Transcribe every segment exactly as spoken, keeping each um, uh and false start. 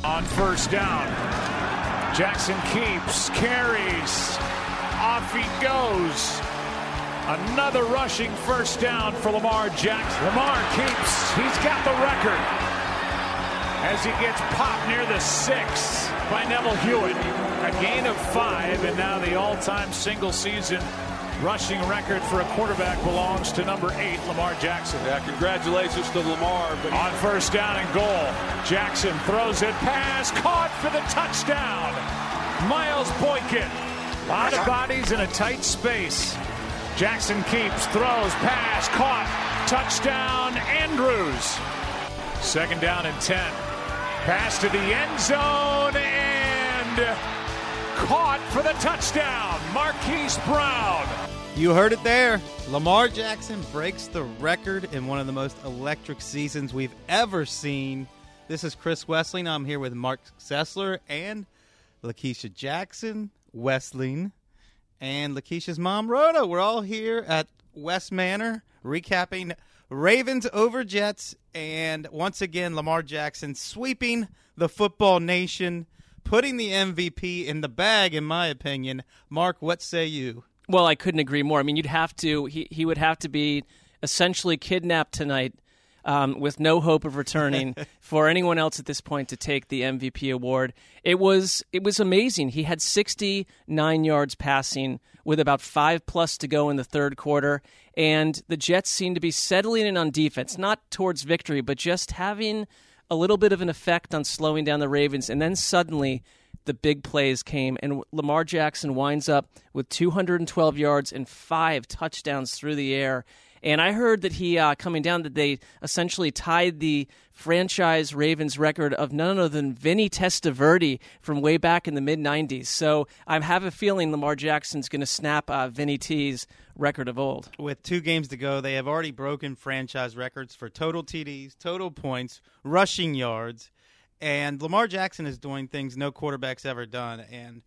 On first down, Jackson keeps, carries, off he goes. Another rushing first down for Lamar Jackson. Lamar keeps, he's got the record as he gets popped near the six by Neville Hewitt. A gain of five, and now the all-time single-season rushing record for a quarterback belongs to number eight, Lamar Jackson. Yeah, congratulations to Lamar. But on first down and goal, Jackson throws it, pass, caught for the touchdown. Miles Boykin. A lot of bodies in a tight space. Jackson keeps, throws, pass, caught, touchdown, Andrews. Second down and ten. Pass to the end zone and caught for the touchdown, Marquise Brown. You heard it there. Lamar Jackson breaks the record in one of the most electric seasons we've ever seen. This is Chris Wessling. I'm here with Mark Sessler and Lakeisha Jackson, Wessling, and Lakeisha's mom, Rhoda. We're all here at West Manor recapping Ravens over Jets, and once again, Lamar Jackson sweeping the football nation, putting the M V P in the bag, in my opinion. Mark, what say you? Well, I couldn't agree more. I mean, you'd have to, he, he would have to be essentially kidnapped tonight um, with no hope of returning for anyone else at this point to take the M V P award. It was it was amazing. He had sixty-nine yards passing with about five plus to go in the third quarter, and the Jets seemed to be settling in on defense, not towards victory, but just having a little bit of an effect on slowing down the Ravens, and then suddenly the big plays came, and Lamar Jackson winds up with two hundred twelve yards and five touchdowns through the air. And I heard that he, uh, coming down, that they essentially tied the franchise Ravens record of none other than Vinny Testaverde from way back in the mid nineties. So I have a feeling Lamar Jackson's going to snap uh, Vinny T's record of old. With two games to go, they have already broken franchise records for total T Ds, total points, rushing yards, and Lamar Jackson is doing things no quarterback's ever done. And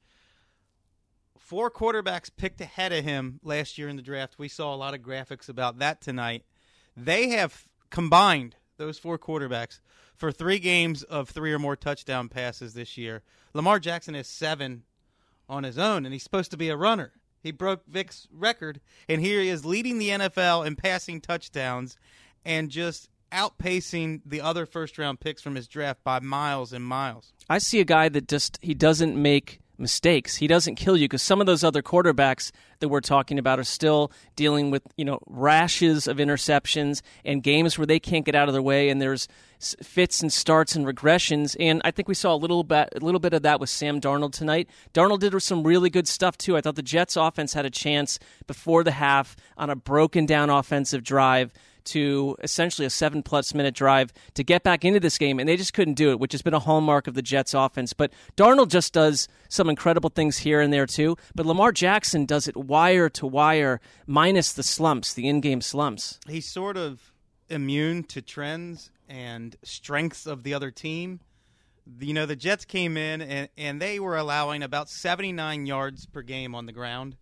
four quarterbacks picked ahead of him last year in the draft. We saw a lot of graphics about that tonight. They have combined, those four quarterbacks, for three games of three or more touchdown passes this year. Lamar Jackson has seven on his own, and he's supposed to be a runner. He broke Vic's record, and here he is leading the N F L in passing touchdowns and just outpacing the other first-round picks from his draft by miles and miles. I see a guy that just, he doesn't make mistakes. He doesn't kill you, because some of those other quarterbacks that we're talking about are still dealing with, you know, rashes of interceptions and games where they can't get out of their way, and there's fits and starts and regressions. And I think we saw a little bit, a little bit of that with Sam Darnold tonight. Darnold did some really good stuff too. I thought the Jets offense had a chance before the half on a broken down offensive drive to essentially a seven-plus minute drive to get back into this game, and they just couldn't do it, which has been a hallmark of the Jets' offense. But Darnold just does some incredible things here and there, too. But Lamar Jackson does it wire to wire, minus the slumps, the in-game slumps. He's sort of immune to trends and strengths of the other team. You know, the Jets came in, and, and they were allowing about seventy-nine yards per game on the ground.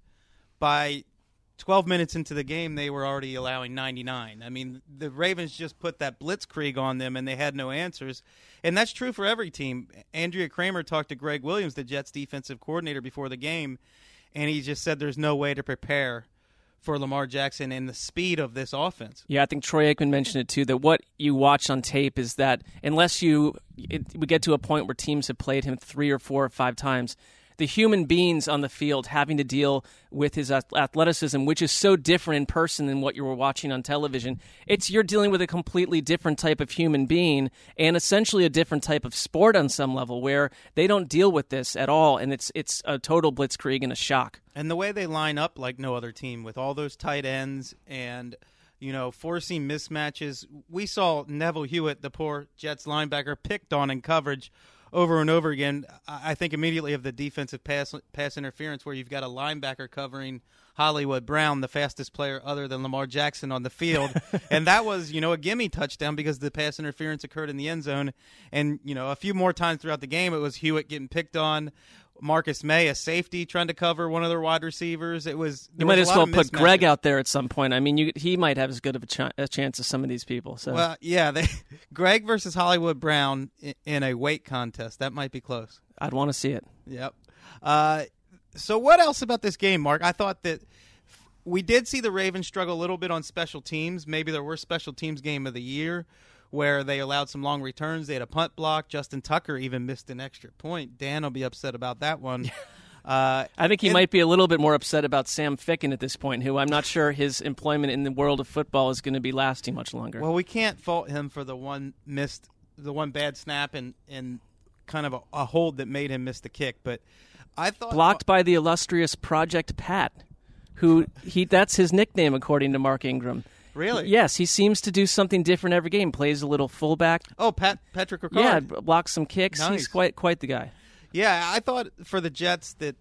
By twelve minutes into the game, they were already allowing ninety-nine. I mean, the Ravens just put that blitzkrieg on them, and they had no answers. And that's true for every team. Andrea Kramer talked to Greg Williams, the Jets defensive coordinator, before the game, and he just said there's no way to prepare for Lamar Jackson and the speed of this offense. Yeah, I think Troy Aikman mentioned it too, that what you watch on tape is that unless you it, we get to a point where teams have played him three or four or five times, the human beings on the field having to deal with his athleticism, which is so different in person than what you were watching on television. It's you're dealing with a completely different type of human being and essentially a different type of sport on some level where they don't deal with this at all, and it's it's a total blitzkrieg and a shock. And the way they line up like no other team with all those tight ends and, you know, forcing mismatches. We saw Neville Hewitt, the poor Jets linebacker, picked on in coverage over and over again. I think immediately of the defensive pass pass interference where you've got a linebacker covering Hollywood Brown, the fastest player other than Lamar Jackson on the field. And that was, you know, a gimme touchdown because the pass interference occurred in the end zone. And, you know, a few more times throughout the game, it was Hewitt getting picked on. Marcus May, a safety, trying to cover one of their wide receivers. It was you might as well put Greg out there at some point. I mean, you, he might have as good of a, ch- a chance as some of these people. So, well, yeah, they, Greg versus Hollywood Brown in, in a weight contest. That might be close. I'd want to see it. Yep. Uh, so what else about this game, Mark? I thought that we did see the Ravens struggle a little bit on special teams. Maybe their worst special teams game of the year, where they allowed some long returns. They had a punt block. Justin Tucker even missed an extra point. Dan will be upset about that one. Uh, I think he and, might be a little bit more upset about Sam Ficken at this point, who I'm not sure his employment in the world of football is going to be lasting much longer. Well, we can't fault him for the one missed, the one bad snap and, and kind of a, a hold that made him miss the kick. But I thought blocked by the illustrious Project Pat, who he that's his nickname according to Mark Ingram. Really? Yes, he seems to do something different every game. Plays a little fullback. Oh, Pat Patrick Ricard. Yeah, blocks some kicks. Nice. He's quite quite the guy. Yeah, I thought for the Jets that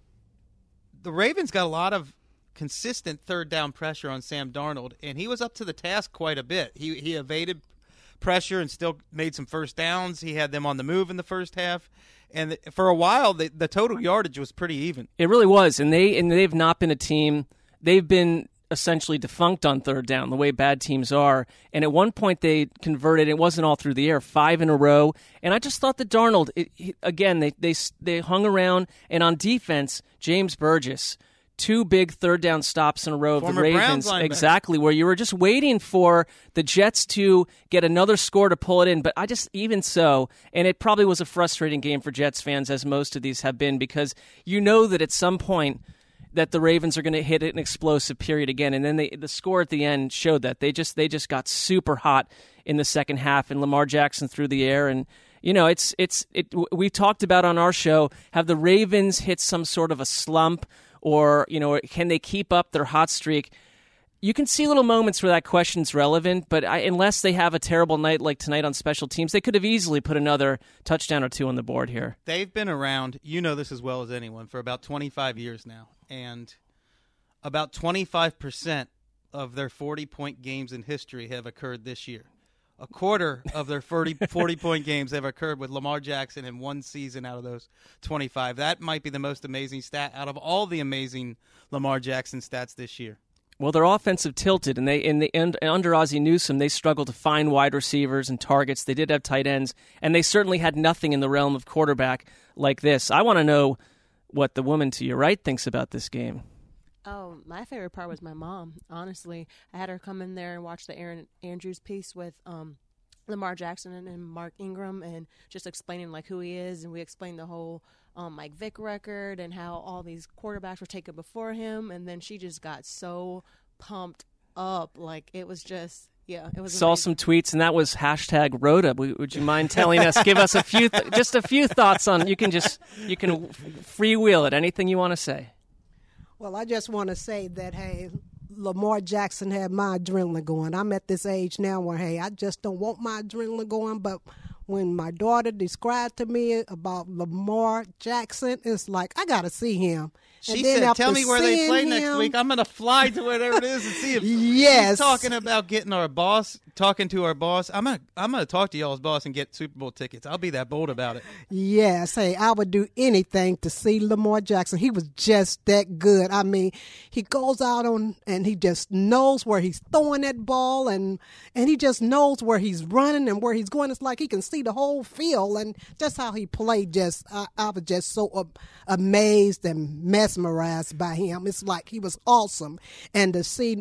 the Ravens got a lot of consistent third down pressure on Sam Darnold, and he was up to the task quite a bit. He he evaded pressure and still made some first downs. He had them on the move in the first half, and for a while the, the total yardage was pretty even. It really was, and they and they've not been a team. They've been essentially defunct on third down, the way bad teams are. And at one point they converted, it wasn't all through the air, five in a row. And I just thought that Darnold, it, he, again, they, they they hung around. And on defense, James Burgess, two big third down stops in a row of Former the Browns Ravens. linebacker. Exactly, where you were just waiting for the Jets to get another score to pull it in. But I just, even so, and it probably was a frustrating game for Jets fans, as most of these have been, because you know that at some point that the Ravens are going to hit an explosive period again, and then they, the score at the end showed that they just they just got super hot in the second half, and Lamar Jackson through the air, and you know it's it's it. We talked about on our show, have the Ravens hit some sort of a slump, or you know can they keep up their hot streak? You can see little moments where that question's relevant, but I, unless they have a terrible night like tonight on special teams, they could have easily put another touchdown or two on the board here. They've been around, you know this as well as anyone, for about twenty-five years now. And about twenty-five percent of their forty-point games in history have occurred this year. A quarter of their forty-point games have occurred with Lamar Jackson in one season out of those twenty-five. That might be the most amazing stat out of all the amazing Lamar Jackson stats this year. Well, they're offensive tilted, and they in the and under Ozzie Newsome, they struggled to find wide receivers and targets. They did have tight ends, and they certainly had nothing in the realm of quarterback like this. I want to know what the woman to your right thinks about this game. Oh, my favorite part was my mom, honestly. I had her come in there and watch the Aaron Andrews piece with um, Lamar Jackson and, and Mark Ingram, and just explaining like who he is, and we explained the whole um, Mike Vick record and how all these quarterbacks were taken before him, and then she just got so pumped up. Like, it was just... Yeah, it was Saw amazing. some tweets, and that was hashtag Rhoda. Would you mind telling us? Give us a few, th- just a few thoughts on. You can just you can freewheel it. Anything you want to say? Well, I just want to say that hey, Lamar Jackson had my adrenaline going. I'm at this age now where hey, I just don't want my adrenaline going. But when my daughter described to me about Lamar Jackson, it's like I got to see him. She said, tell me where they play him, next week. I'm going to fly to wherever it is and see him. Yes. She's talking about getting our boss, talking to our boss. I'm going to I'm gonna talk to y'all's boss and get Super Bowl tickets. I'll be that bold about it. Yes. Hey, I would do anything to see Lamar Jackson. He was just that good. I mean, he goes out on and he just knows where he's throwing that ball, and, and he just knows where he's running and where he's going. It's like he can see the whole field, and just how he played, just I, I was just so uh, amazed and mesmerized by him. It's like he was awesome. And to see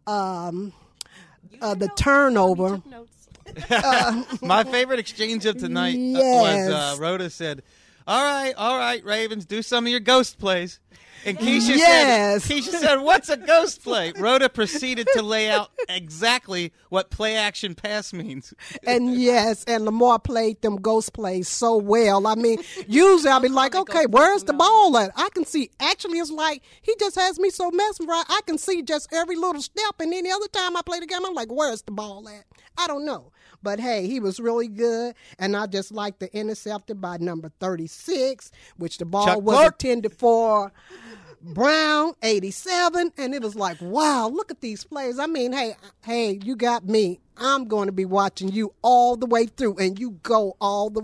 um, uh, the turnover. uh, My favorite exchange of tonight yes. was uh, Rhoda said, all right, all right, Ravens, do some of your ghost plays. And Keisha, yes. said, Keisha said, what's a ghost play? Rhoda proceeded to lay out exactly what play action pass means. And yes, and Lamar played them ghost plays so well. I mean, usually I'll be like, okay, where's the ball at? I can see, actually it's like, he just has me so mesmerized. I can see just every little step. And any other time I play the game, I'm like, where's the ball at? I don't know. But, hey, he was really good, and I just like the intercepted by number thirty-six, which the ball Chuck was Clark. intended for Brown, eighty-seven, and it was like, wow, look at these plays. I mean, hey, hey, you got me. I'm going to be watching you all the way through, and you go all the way.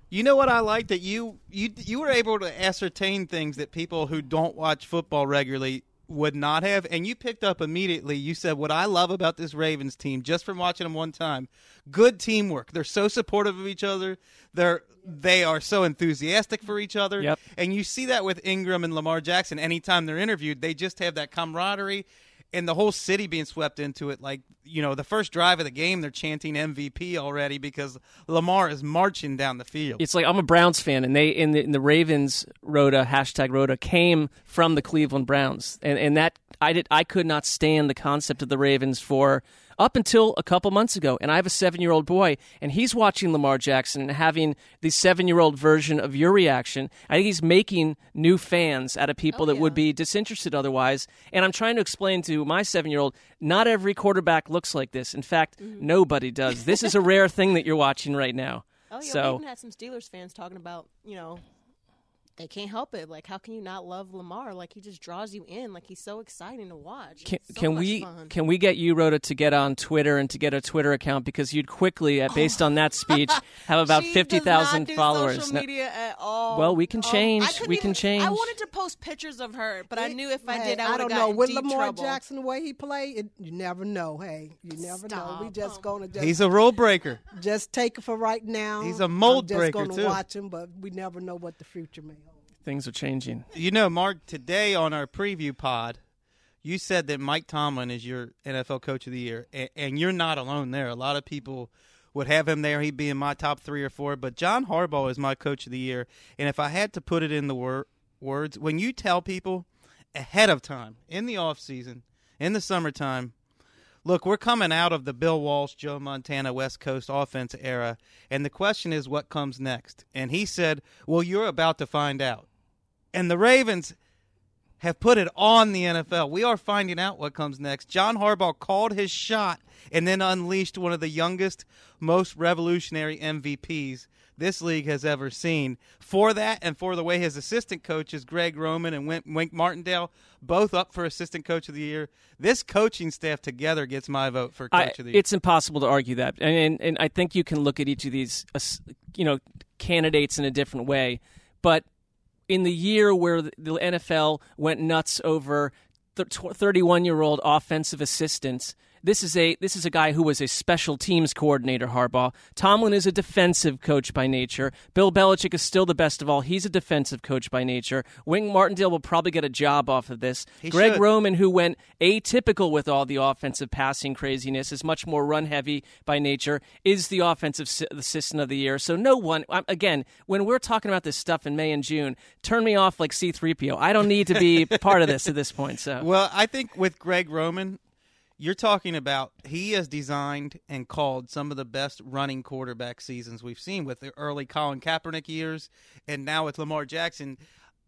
You know what I like? That you you you were able to ascertain things that people who don't watch football regularly would not have, and you picked up immediately. You said, what I love about this Ravens team, just from watching them one time, good teamwork. They're so supportive of each other. They're they are so enthusiastic for each other. Yep. And you see that with Ingram and Lamar Jackson. Anytime they're interviewed, they just have that camaraderie. And the whole city being swept into it. Like, you know, the first drive of the game, they're chanting M V P already because Lamar is marching down the field. It's like I'm a Browns fan, and they in the, in the Ravens Rhoda hashtag Rhoda came from the Cleveland Browns, and and that I did I could not stand the concept of the Ravens for up until a couple months ago. And I have a seven-year-old boy, and he's watching Lamar Jackson and having the seven-year-old version of your reaction. I think he's making new fans out of people Oh, that yeah. would be disinterested otherwise. And I'm trying to explain to my seven-year-old, not every quarterback looks like this. In fact, Mm-hmm. nobody does. This is a rare thing that you're watching right now. Oh, yeah, so we even had some Steelers fans talking about, you know, they can't help it. Like, how can you not love Lamar? Like, he just draws you in. Like, he's so exciting to watch. Can, It's so can much we fun. can we get you, Rhoda, to get on Twitter and to get a Twitter account, because you'd quickly, uh, based on that speech, have about She fifty does not thousand do followers. Social No- media at all. Well, we can Oh, change. I couldn't We can even- change. I wanted to post pictures of her, but I knew if I Hey, did, I would don't have know. gotten With deep Lamar trouble. Jackson, the way he played, it, you never know. Hey, you never know. We Stop. just Oh. gonna just He's a rule breaker. just take it for right now. He's a mold I'm just breaker, gonna too. watch him, but we never know what the future may hold. Things are changing. You know, Mark, today on our preview pod, you said that Mike Tomlin is your N F L Coach of the Year, and, and you're not alone there. A lot of people would have him there. He'd be in my top three or four, but John Harbaugh is my Coach of the Year. And if I had to put it in the wor- words, when you tell people ahead of time, in the offseason, in the summertime, look, we're coming out of the Bill Walsh, Joe Montana, West Coast offense era, and the question is what comes next. And he said, well, you're about to find out. And the Ravens have put it on the N F L. We are finding out what comes next. John Harbaugh called his shot and then unleashed one of the youngest, most revolutionary M V Ps this league has ever seen. For that and for the way his assistant coaches, Greg Roman and Wink, Wink Martindale, both up for Assistant Coach of the Year, this coaching staff together gets my vote for Coach I, of the Year. it's impossible to argue that, and, and and I think you can look at each of these, uh, you know, candidates in a different way. But in the year where the N F L went nuts over thirty-one-year-old offensive assistants, this is a this is a guy who was a special teams coordinator, Harbaugh. Tomlin is a defensive coach by nature. Bill Belichick is still the best of all. He's a defensive coach by nature. Wink Martindale will probably get a job off of this. He Greg should. Roman, who went atypical with all the offensive passing craziness, is much more run-heavy by nature, is the offensive si- assistant of the year. So no one, um, again, when we're talking about this stuff in May and June, turn me off like C three P O. I don't need to be part of this at this point. So Well, I think with Greg Roman, you're talking about he has designed and called some of the best running quarterback seasons we've seen with the early Colin Kaepernick years and now with Lamar Jackson.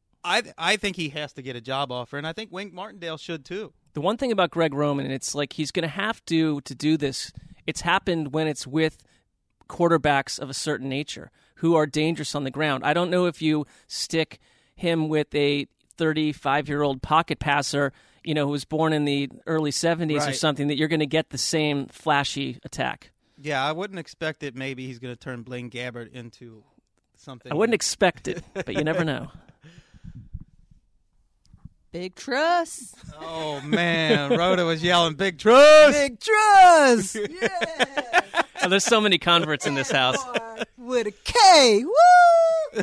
I I think he has to get a job offer, and I think Wink Martindale should too. the one thing about Greg Roman, and it's like he's going to have to to do this, it's happened when it's with quarterbacks of a certain nature who are dangerous on the ground. I don't know if you stick him with a thirty-five-year-old pocket passer, you know, who was born in the early seventies or Right. something, that you're going to get the same flashy attack. Yeah, I wouldn't expect it. Maybe he's going to turn Blaine Gabbert into something. I wouldn't expect it, but you never know. Big trust. Oh, man. Rhoda was yelling, big trust. Big trust. Yeah. Oh, there's so many converts in this house. With a K. Woo!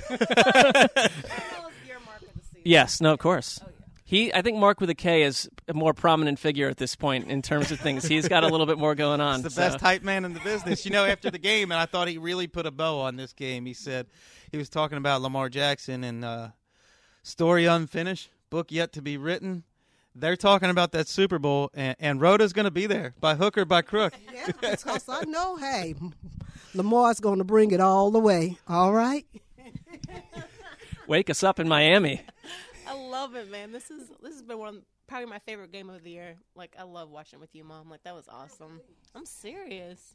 Yes, no, of course. He, I think Mark with a K is a more prominent figure at this point in terms of things. He's got a little bit more going on. He's the so. best hype man in the business. You know, after the game, and I thought he really put a bow on this game, he said he was talking about Lamar Jackson and uh, story unfinished, book yet to be written. They're talking about that Super Bowl, and, and Rhoda's going to be there by hook or by crook. Yeah, because I know, hey, Lamar's going to bring it all the way. All right? Wake us up in Miami. I love it, man. This is this has been one of, probably my favorite game of the year. Like, I love watching it with you, Mom. Like, that was awesome. I'm serious.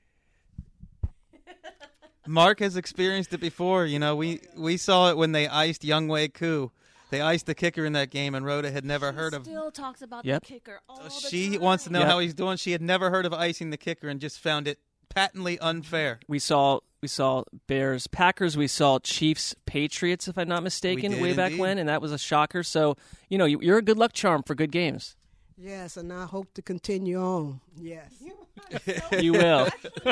Mark has experienced it before. You know, we, we saw it when they iced Younghoe Koo. They iced the kicker in that game, and Rhoda had never heard of. Still talks about Yep. the kicker all the She time. wants to know Yep. how he's doing. She had never heard of icing the kicker and just found it patently unfair. We saw We saw Bears, Packers. We saw Chiefs, Patriots, if I'm not mistaken, did way back indeed. when, and that was a shocker. So, you know, you- you're a good luck charm for good games. Yes, and I hope to continue on. Yes. You will.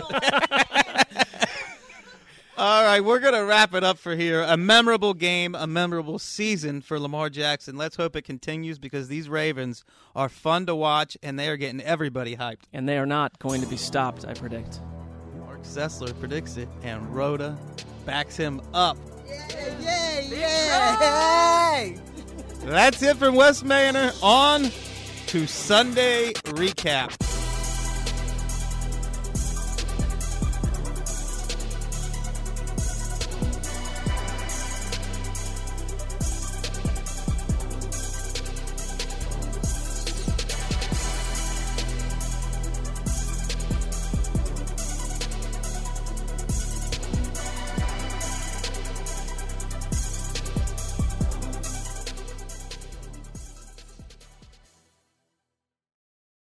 All right, we're going to wrap it up for here. A memorable game, a memorable season for Lamar Jackson. Let's hope it continues because these Ravens are fun to watch, and they are getting everybody hyped. And they are not going to be stopped, I predict. Mark Sessler predicts it, and Rhoda backs him up. Yeah, yeah. That's it from West Manor. On to Sunday Recap.